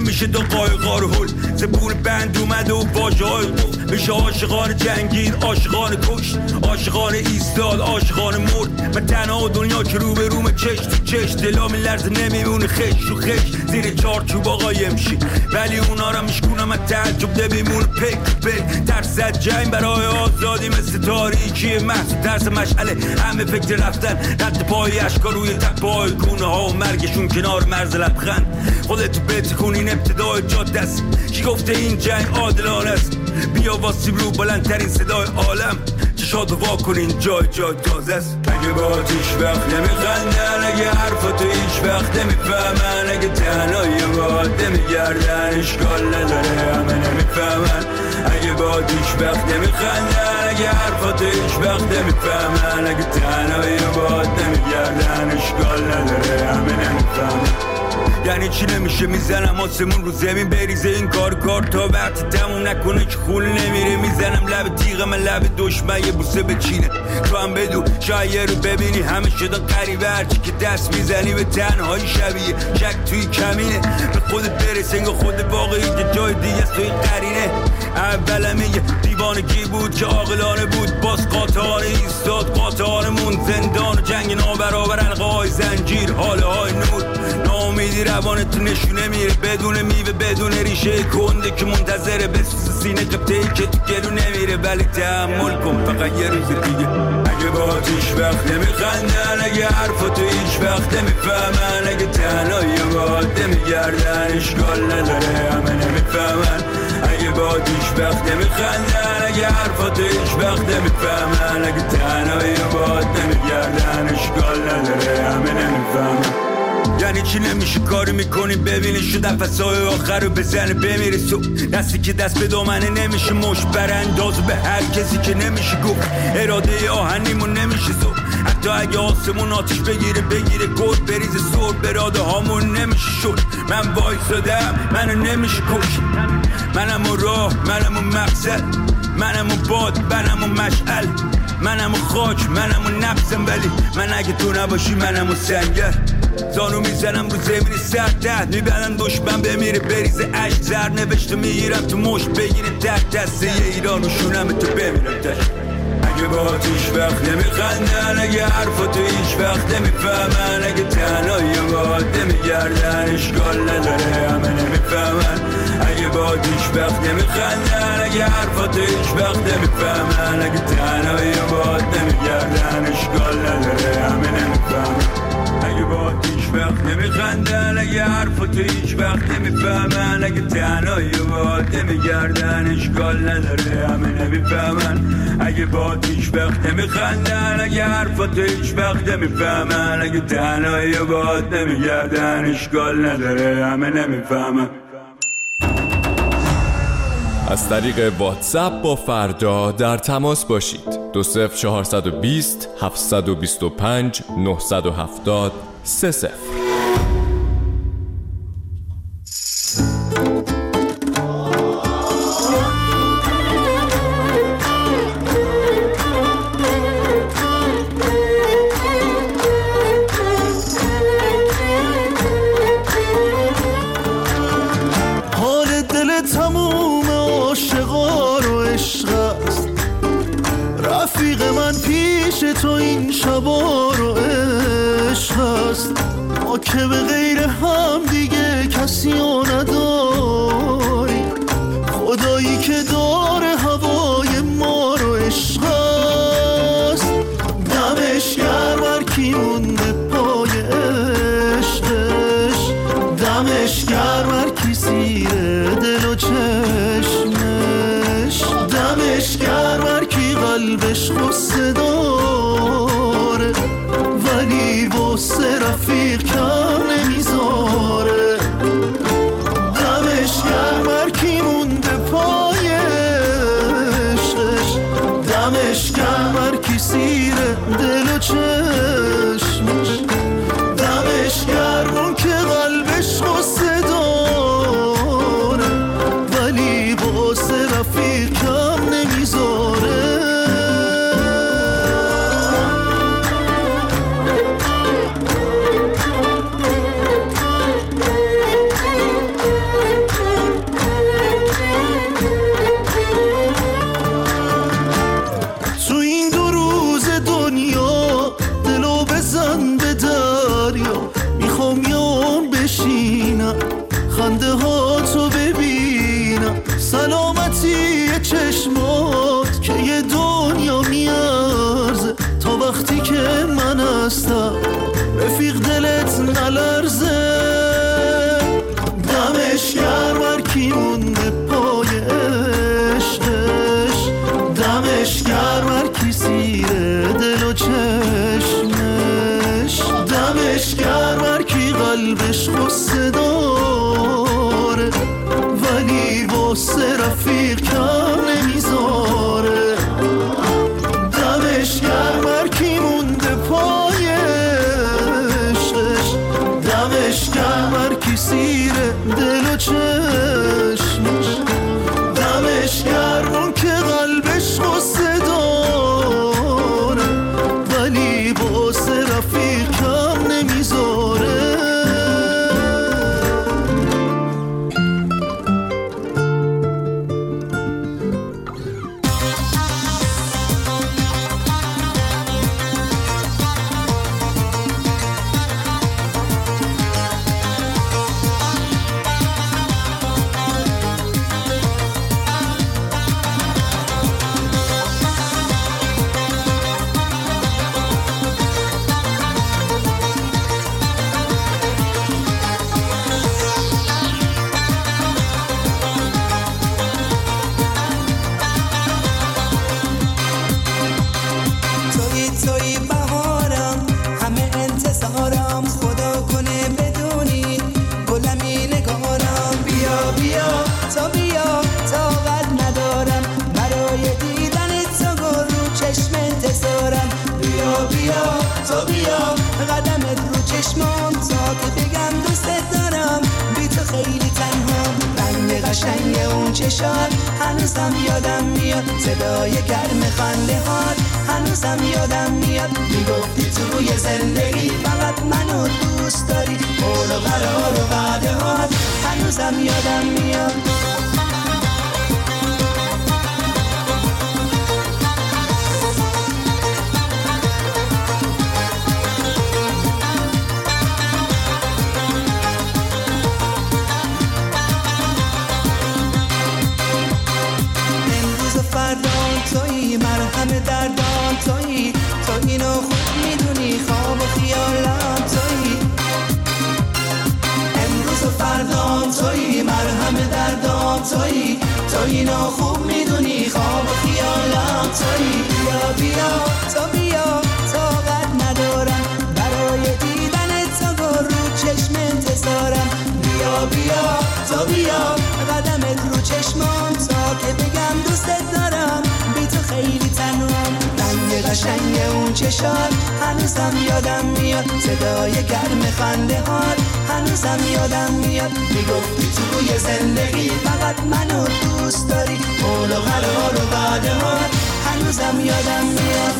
نمیشه دو قایقا رو هل زبون بند اومده و واژه های گفت میشه عاشقان جنگید عاشقان کشت عاشقان ایستاد عاشقان مرد من تنها دنیا که رو به روم چش تو چش دلا میلرزه نمیمونه خش رو خش زیر چارچوب آقای امشی ولی اونا را میشکونم از تعجب نمیمونه پک پک ترسد جنگ برای آزادی مثل تاریکی محض ترس مشعله همه فکر رفتن رد پای اشکار روی تپای گونه ها و مرگشون کنار مرز لبخند خودتو بتکون این ابتدای جاده است کی گفته این جنگ عادلانه است بیا واسیم رو بلندترین صدای عالم چشاتو وا کنین جای تازه است اگه با هیچ وقت نمیخندن اگه حرفاتو هیچ وقت نمیفهمن اگه تنهایی باید نمیگردن اشکال نداره همه نمیفهمن اگه با هیچ وقت نمیخندن اگه حرفاتو هیچ وقت نمیفهمن اگه تنهایی باید نمیگردن اشکال نداره همه نمیفهمن یعنی چی نمیشه میزنم آسمون رو زمین بریزه این کار تا وقتی تموم نکنه که خون نمیره میزنم لب تیغم لب دشمن یه بوسه بچینه تو هم بدو شاید رو ببینی همه شدن قریبه هرچی که دست میزنی به تنهایی شبیه شک توی کمینه به خودت برس انگاه خود واقعی که جای دیگه است توی قرینه اولم یه دیوانگی بود که عاقلانه بود باز قاطعانه ایستاد قاطعانمون زندان و جنگ نابرابر حلقه های زنجیر حاله های نور ناامیدی روانت نشونه میره بدون میوه بدون ریشه کنده که منتظره بسوز سینه قبطه‌ای که تو گلو نمیره ولی تحمل کن فقط یه روز دیگه اگه با هیچ وقت نمیخندن اگه حرفاتو هیچ وقت نمیفهمن اگه تنهایی باید نمیگردن اشکال نداره همه نمیفهمن اگه با هیچ وقت نمیخندن اگه حرفاتو هیچ وقت نمیفهمن اگه تنهایی باید نمیگردن اشکال نداره همه نمیفهمن یعنی چی نمیشه کاری میکنی ببینی شد نفسای آخر رو بزنه بمیره سو دستی که دست به دامنه نمیشه مش برانداز به هر کسی که نمیشه گفت اراده آهنیمون نمیشه سو حتی اگه آسمون آتش بگیره گل بریزه سر براده هامون نمیشه شد من وایسادم منو نمیشه کش منم و راه منم و مقصد منم و باد منم و مشعل منم و خاک منم و نفسم ولی من اگه تو نباشی منم و سنگر زانو میزنم رو زمین سرد میبرن دشمن بمیره بریزه عشق زر نوشته میگیرم تو مشت بگیره تک دسته ایران و شونم تو بمیرم تش اگه با هیچ وقت نمیخندن اگه حرفاتو هیچ وقت نمیفهمن اگه تنهایی باید نمیگردن اشکال نداره همه نمیفهمن اگه با هیچ وقت نمیخندن اگه حرفاتو هیچ وقت نمیفهمن اگه تنهایی باید نمیگردن اشکال نداره همه نمیفهمن اگه با هیچ وقت نمیخندن اگه حرفاتو هیچ وقت نمیفهمن اگه تنهایی باید نمیگردن اشکال نداره همه نمیفهمن اگه با هیچ وقت نمیخندن اگه حرفاتو هیچ وقت نمیفهمن اگه تنهایی باید نمیگردن اشکال نداره همه نمیفهمن از طریق واتساپ با فردا در تماس باشید 20420 725 970 30 تو این شبا رو عشق هست ما که به غیر هم دیگه کسی رو نداری خدایی که داره هوای ما رو عشق هست دمش گرم هر کی مونده پای عشقش دمش گرم هر کی زیر دل و چشمش دمش گرم هر کی قلبش غصه داره ولی واسه رفیق کم نمیذاره هاتو ببینم، سلامتی چشمات که یه دنیا میارزه. تا وقتی که من هستم رفیق دلت نلرزه. دمش گرم هر کی مونده پای عشقش، دمش گرم هر کی سیره دل و چشمش، دمش گرم هر کی قلبش غصه داره ولی واسه رفیق کم نمیذاره. دمش گرم هر کی مونده پای عشقش، دمش گرم هر کی سیره دل و چشمش، دمش گرم اون که قلبش غصه داره ولی واسه رفیق کم نمیذاره. قدمت رو چشمام تا که بگم دوستت دارم، بی تو خیلی تنهام. رنگ قشنگ اون چشات هنوزم یادم میاد، صدای گرم خنده هات هنوزم یادم میاد. میگفتی توی زندگی فقط منو دوست داری، قول و قرار و وعده هات هنوزم یادم میاد. تویی مرهم دردان، تویی تو اینو خوب میدونی، خواب و خیالم تویی. امروز و فردام تویی مرهم دردان، تویی تو اینو خوب میدونی، خواب و خیالم تویی. بیا بیا تو بیا، طاقت ندارم برای دیدن تو، رو چشم انتظارم. بیا بیا تو بیا، قدمت رو چشمام تا که بگم دوستت دارم، بی تو خیلی تنهام. رنگ قشنگ اون چشات هنوزم یادم میاد، صدای گرم خنده هات هنوزم یادم میاد. میگفتی توی زندگی فقط منو دوست داری، قول و قرار و وعده هات هنوزم یادم میاد.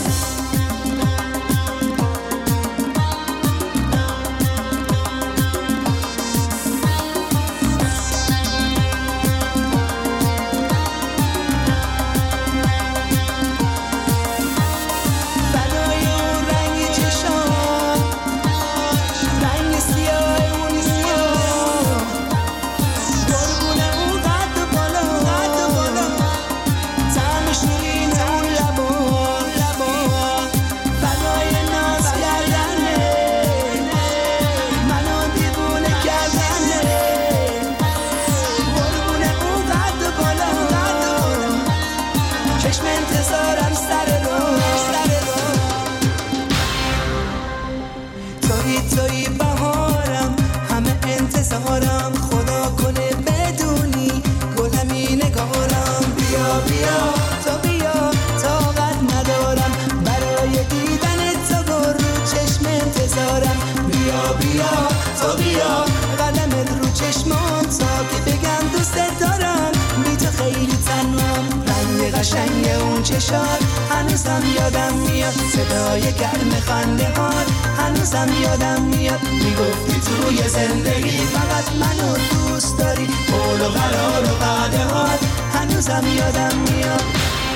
توی بهارم، همه انتظارم، خدا کنه بدونی گلمی نگارم. بیا بیا تو بیا، طاقت ندارم برای دیدن تو، رو چشم انتظارم. بیا بیا تو بیا، قدمت رو چشمام تا که بگم دوستت دارم، بی تو خیلی تنهام. رنگ قشنگ اون چشات هنوزم یادم میاد، صدای گرم خنده هات هنوزم یادم میاد. میگفتی توی زندگی فقط منو دوست داری، قول و قرار و وعده هات هنوزم یادم میاد.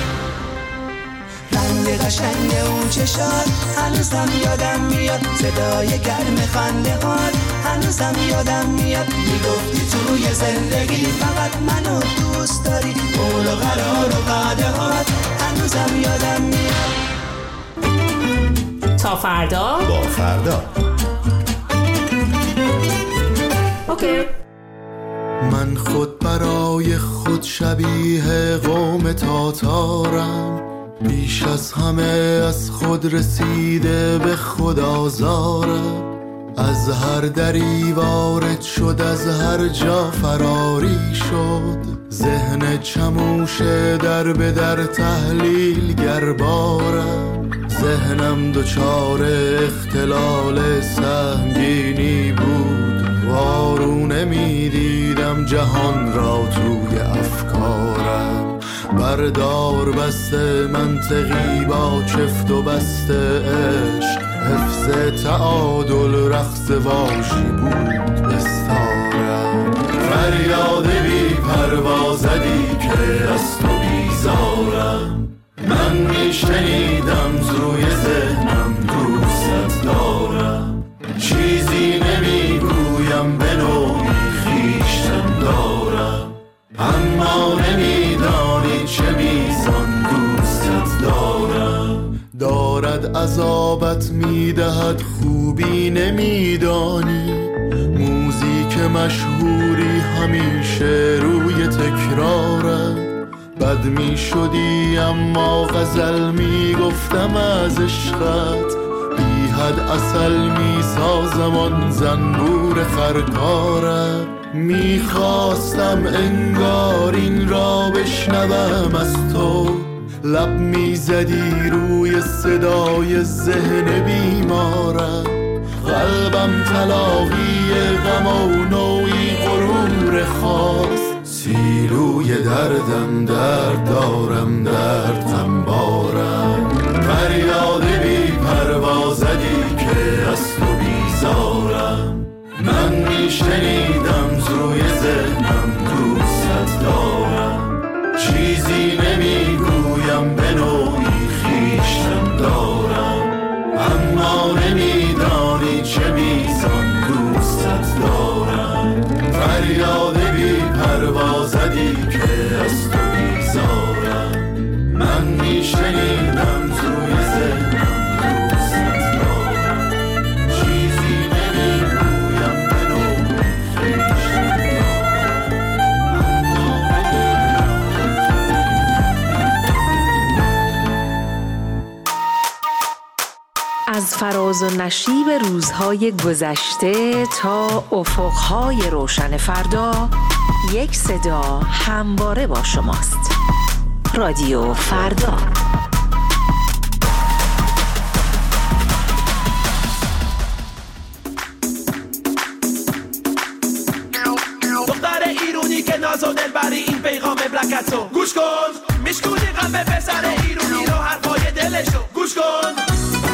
رنگ قشنگ اون چشات هنوزم یادم میاد، صدای گرم خنده هات هنوزم یادم میاد میگفتی توی زندگی فقط منو دوست داری قول و قرار و وعده هات هنوزم یادم میاد. تا فردا با فردا. اوکی. من خود برای خود شبیه قوم تاتارم، بیش از همه از خود رسیده به خود آزارم. از هر دری وارد شد از هر جا فراری شد، ذهن چموش در به در تحلیل گربارم. ذهنم دچار اختلال سنگینی بود، وارونه می دیدم جهان را توی افکارم. بردار بسته منطقی با چفت و بسته عشق، حفظ تعادل رقص واشی بود بستارم. فریاد بی پروازدی که از تو بیزارم، من میشنیدم روی ذهنم دوست دارم. چیزی نمیگویم به نوعی خویشتن دارم، اما نمیدانی چه میزان دوستت دارم. دارد عذابت میدهد خوبی نمیدانی، موزیک مشهوری همیشه روی تکرارم. بد می شدی اما غزل می گفتم از عشقت، بی حد عسل می سازم آن زنبور خرکارم. می خواستم انگار این را بشنوم از تو، لب می زدی روی صدای ذهن بیمارم. قلبم تلاقی غم و نوعی غرور خاص، سیلوی دردم درد دارم درد غمبارم. فریاد بی پروازدی که از تو بیزارم، من میشنیدم روی ذهنم دوست دارم. چیزی نمیگویم به نوعی خویشتن دارم، اما نمیدانی چه میزان دوستت دارم. فریاد بی پروازدی که از تو بیزارم، من میشنیدم توی ذهنم دوستت دارم. چیزی نمیگویم به نوعی خویشتن از فراز و نشیب روزهای گذشته تا افقهای روشن فردا، یک صدا همواره با شماست. رادیو فردا. دختر ایرونی که ناز و دلبری، این پیغام مملکتو گوش کن. میشکونی قلب پسر ایرونی رو، حرفای دلشو گوش کن.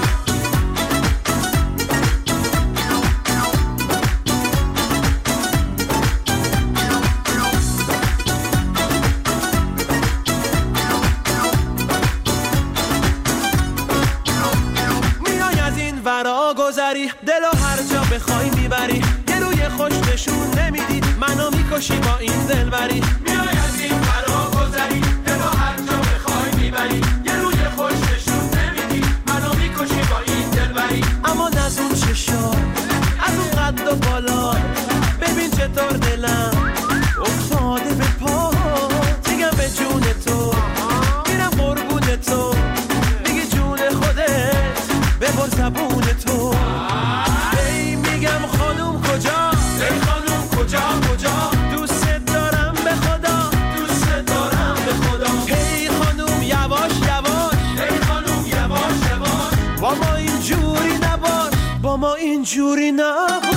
دلو هر جا بخوای میبری، یه روی خوش نشون نمیدی، منو میکشی با این دلبری. میای از این فرا گذری، دلو هر جا بخوای میبری، یه روی خوش نشون نمیدی، منو میکشی با این دلبری. اما از اون چشا، از اون قد و بالا، ببین چطور دلم افتاده به پا. میگم به جون تو، میرم قربون تو، میگی جون خودت ببر زبون تو. ای میگم خانوم کجا، ای خانوم کجا کجا، دوست دارم به خدا، دوست دارم به خدا. ای خانوم یواش یواش، ای خانوم یواش یواش، با ما اینجوری نباش، با ما اینجوری نباش.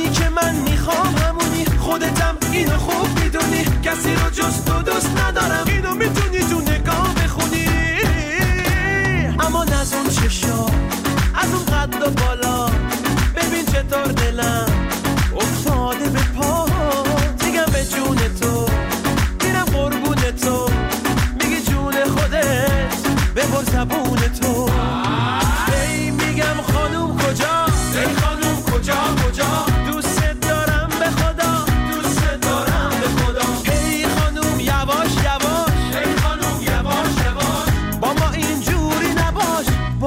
اینو خوب میدونی، کسی رو جز تو دوست ندارم.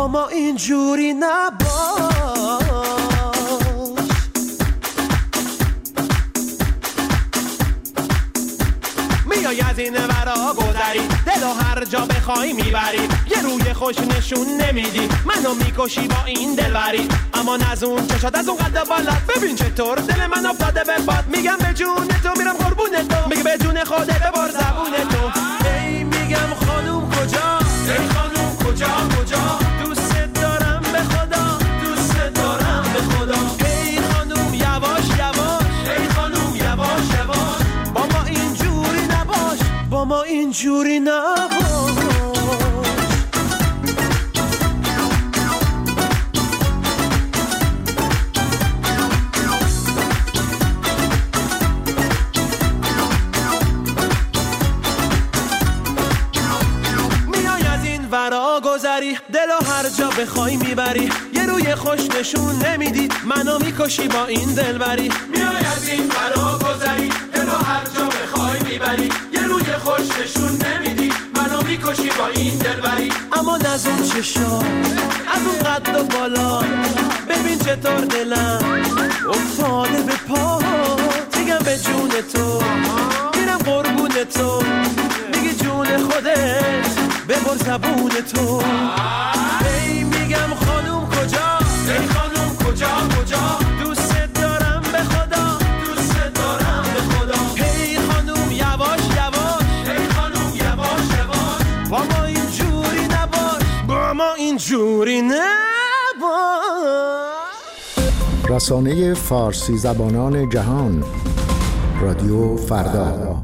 با ما اینجوری نباش. میای از این ورا گذری، دلو هر جا بخوای میبری، یه روی خوش نشون نمیدی، منو میکشی با این دلبری. اما از اون چشات از اون قد بالات، ببین چطور دل من افتاده به باد. میگم به جون تو میرم قربون تو، میگه به جون خودت ببار زبون تو. ای میگم خانوم کجا، ای خانوم کجا کجا، دوست دارم به خدا، دوست دارم به خدا. ای خانوم یواش یواش، ای خانوم یواش یواش، با ما اینجوری نباش، با ما اینجوری نباش. دلو هر جا بخوای میبری، یه روی خوش نشون نمیدی، منو میکشی با این دلبری. میای از این فرا گذری، دلو هر جا بخوای میبری، یه روی خوش نشون نمیدی، منو میکشی با این دلبری. اما از اون چشا، از اون قد و بالا، ببین چطور دلم افتاده به پا. میگم به جون تو میرم قربون تو، میگی جون خودت ببر زبون تو. ای میگم خانوم کجا، ای خانوم کجا کجا، دوست دارم به خدا، دوست دارم به خدا. ای خانوم یواش یواش، ای خانوم یواش یواش، با ما اینجوری نباش، با ما اینجوری نباش. رسانه فارسی زبانان جهان، رادیو فردا.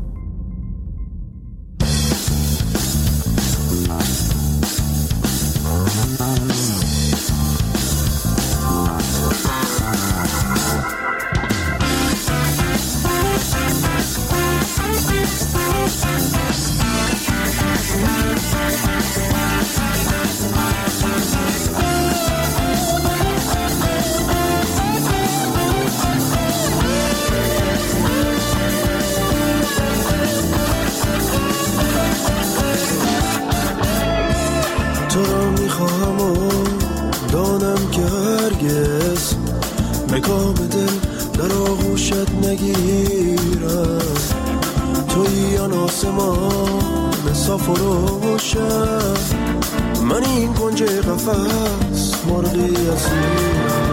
تو را میخواهم و دانم که هرگز به کام دل در آغوشت نگیرم. تویی آن آسمان صاف و روشن، من این کنج قفس مرغی اسیرم.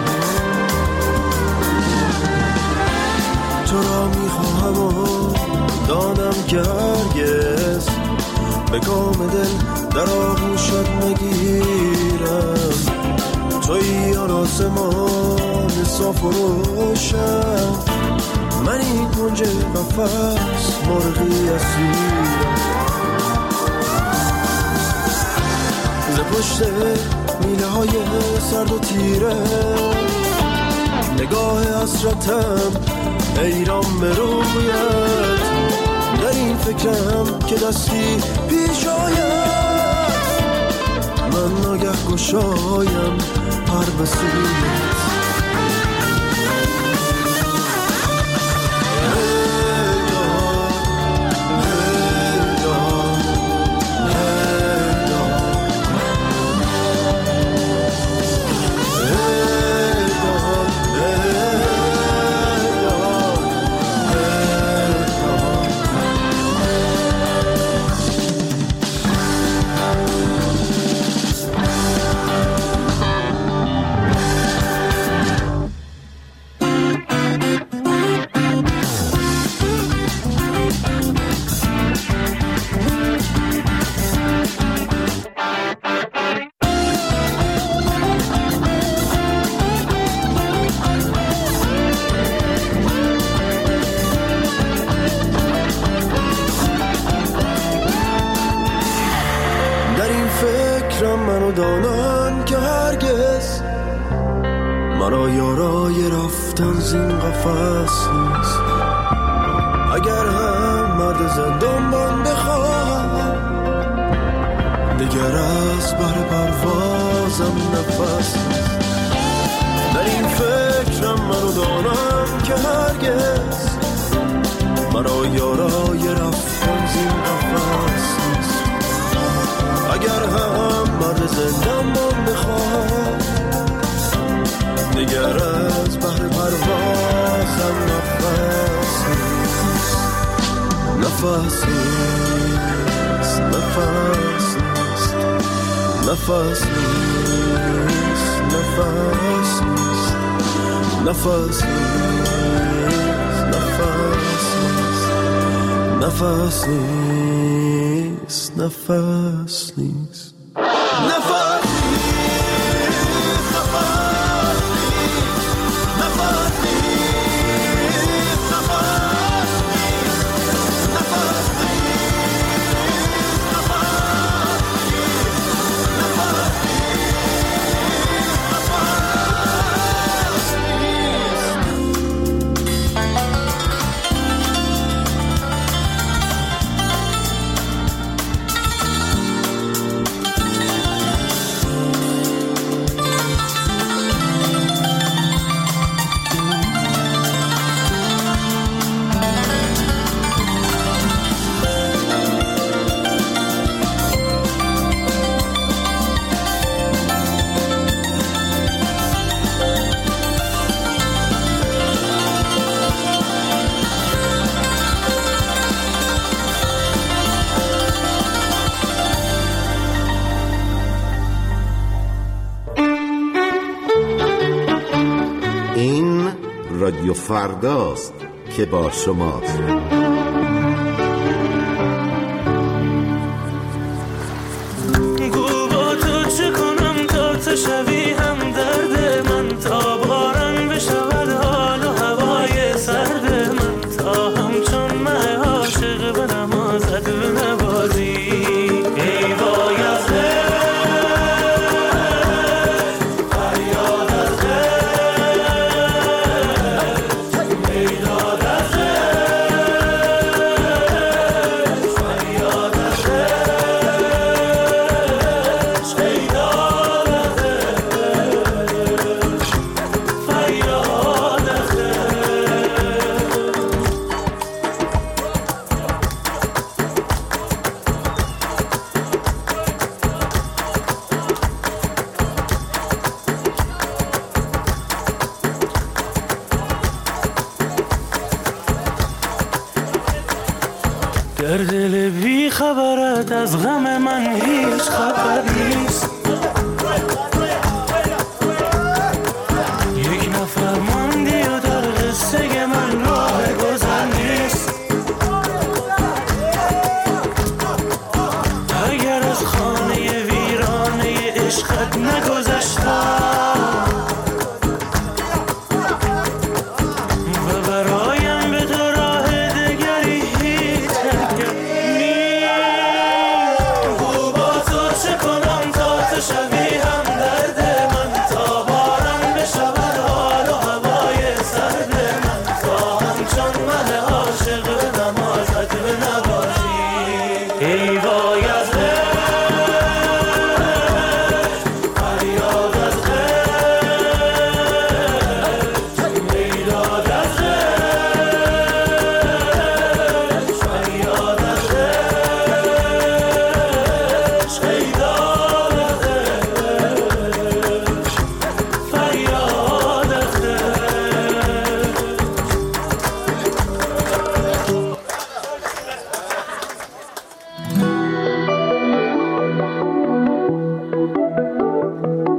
تو را میخواهم و دانم که هرگز به کام دل در آغوشت نگیرم. تویی آن آسمان صاف و روشن، من این کنج قفس مرغی اسیرم. ز پشت میله های سرد و تیره، نگاه حسرتم حیران به رویت. در این فکرم که دستی پیش آید، من ناگه گشایم پر به سویت. منو دانن که هرگز مرا یارای رفتن زین قفس نیست. اگر هم مرد زندان بخواهم، دیگر از بر پروازم نفس نیست. در این فکرم منو دانم که هرگز مرا یارای رفتن زین قفس نیست. اگر هم مرد زندان بخواهم، نفس نیست، نفس نیست، نفس نیست، نفس نیست، نفس نیست، نفس نیست، نفس رادیو فرداست که با شماست. گو با تو چه کنم تا تو شوی هم درد من، تا باران بشود حال و هوای سرد من، تا همچون مه عاشق به نمازد نوازی. ای وای از در دل بی خبرت از غم من هیچ خبر نیست. یک نفر ماندی و در قصه من راه گذر نیست. اگر از خانه ویرانه عشقت نگذشتم